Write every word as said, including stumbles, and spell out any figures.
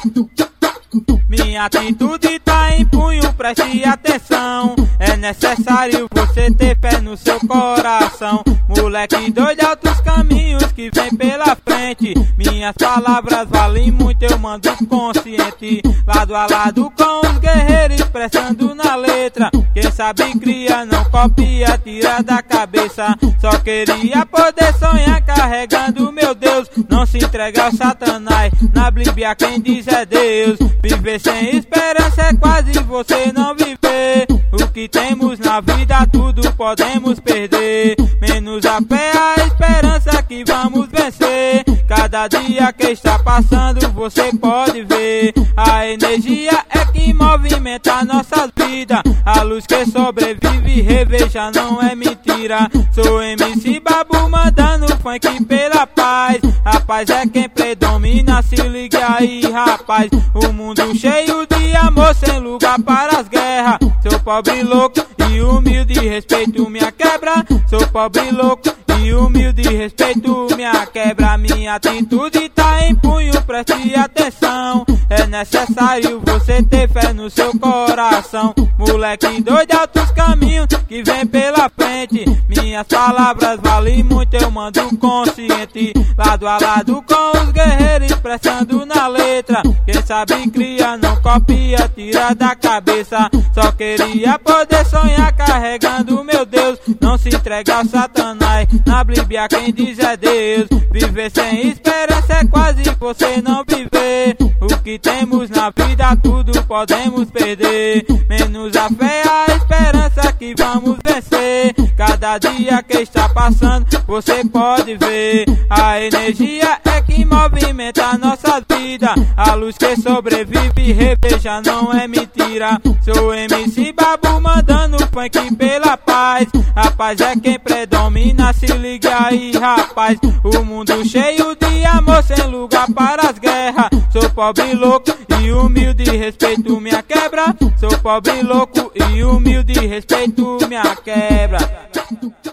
Minha atitude tá em punho, preste atenção. É necessário você ter fé no seu coração. Moleque doido, altos caminhos que vem pela frente. Minhas palavras valem muito, eu mando consciente. Lado a lado com os guerreiros, expressando na letra. Quem sabe cria, não copia, tira da cabeça. Só queria poder sonhar carregando meu Deus. Não se entrega ao Satanás, na Bíblia quem diz é Deus. Viver sem esperança é quase você não viver. O que temos na vida tudo podemos perder, menos a fé, a esperança que vamos vencer. Cada dia que está passando você pode ver. A energia é que movimenta nossas vidas. A luz que sobrevive, reveja, não é mentira. Sou M C Babu mandando funk pela paz. A paz é quem predomina, se liga aí rapaz. O mundo cheio de amor, sem lugar para as guerras. Sou pobre louco e humilde, respeito minha quebra. Sou pobre louco e humilde, respeito minha quebra. Minha atitude tá em punho, preste atenção. É necessário você ter fé no seu coração. Moleque doido, altos caminhos que vem pela frente. Minhas palavras valem muito, eu mando consciente. Lado a lado com os guerreiros, expressando na letra. Quem sabe cria, não copia, tira da cabeça. Só queria poder sonhar carregando meu Deus. Não se entrega ao Satanás, na Bíblia quem diz é Deus. Viver sem esperança é quase você não viver. O que temos na vida tudo podemos perder, menos a fé, a esperança que vamos vencer. Cada dia que está passando você pode ver. A energia é que movimenta nossas vidas. A luz que sobrevive, reveja, não é mentira. Sou M C Babu mandando funk pela paz. A paz é quem predomina, se liga aí rapaz. O mundo cheio de amor, sem lugar para as guerras. Sou pobre louco e humilde, respeito minha quebra. Sou pobre louco e humilde, respeito minha quebra.